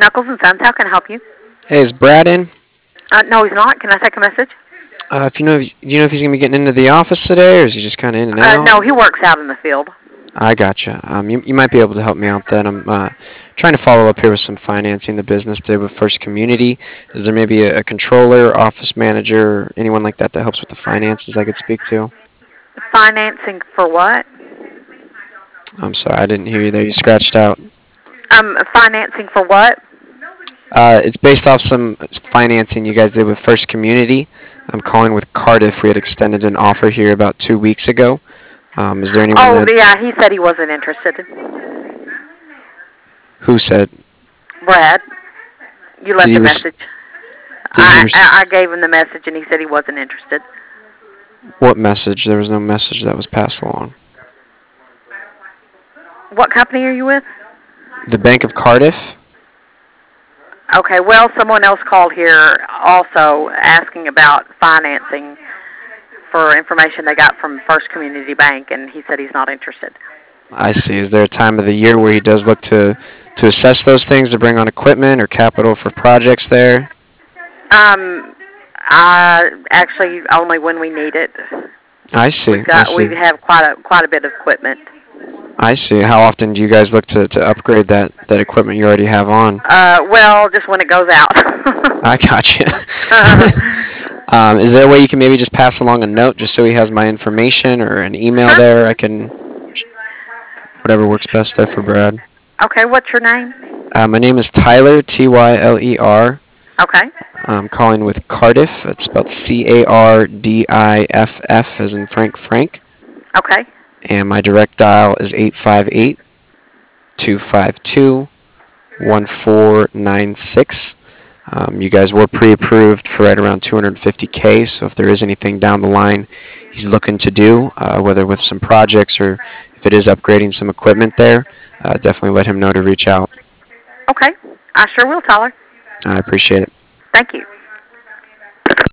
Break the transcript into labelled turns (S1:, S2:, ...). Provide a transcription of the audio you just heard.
S1: Knuckles and Sons, how can I help you?
S2: Hey, is Brad in?
S1: No, he's not. Can I take a message?
S2: If you know, do you know if he's gonna be getting into the office today, or is he just kind of in and out?
S1: No, he works out in the field.
S2: I gotcha. You might be able to help me out then. I'm trying to follow up here with some financing the business today with First Community. Is there maybe a controller, office manager, or anyone like that that helps with the finances I could speak to?
S1: Financing for what?
S2: I'm sorry, I didn't hear you there. You scratched out.
S1: Financing for what?
S2: It's based off some financing you guys did with First Community. I'm calling with Cardiff. We had extended an offer here about 2 weeks ago. Is there anyone
S1: Oh,
S2: that
S1: yeah, he said he wasn't interested.
S2: who said
S1: Brad, you
S2: did
S1: left
S2: he
S1: a
S2: res-
S1: message.
S2: did he
S1: I gave him the message, and he said he wasn't interested.
S2: what message? There was no message that was passed along.
S1: What company are you with?
S2: The Bank of Cardiff.
S1: Okay, well, someone else called here also asking about financing for information they got from First Community Bank, and he said he's not interested.
S2: I see. Is there a time of the year where he does look to assess those things to bring on equipment or capital for projects there?
S1: Um, actually only when we need it.
S2: I see. I
S1: We
S2: see.
S1: have quite a bit of equipment.
S2: I see. How often do you guys look to upgrade that equipment you already have on?
S1: Well, just when it goes out.
S2: I got you. Is there a way you can maybe just pass along a note just so he has my information or an email
S1: Sure.
S2: there? I can whatever works best there for Brad.
S1: Okay, what's your name?
S2: My name is Tyler, Tyler.
S1: Okay.
S2: I'm calling with Cardiff. It's spelled Cardiff, as in Frank.
S1: Okay.
S2: And my direct dial is 858-252-1496. You guys were pre-approved for right around 250K, so if there is anything down the line he's looking to do, whether with some projects or if it is upgrading some equipment there, definitely let him know to reach out.
S1: Okay. I sure will, Tyler.
S2: I appreciate it.
S1: Thank you.